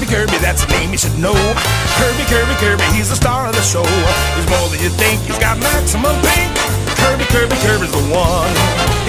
Kirby, that's the name you should know. Kirby, Kirby, Kirby, he's the star of the show. He's more than you think, he's got maximum pink. Kirby, Kirby, Kirby's the one.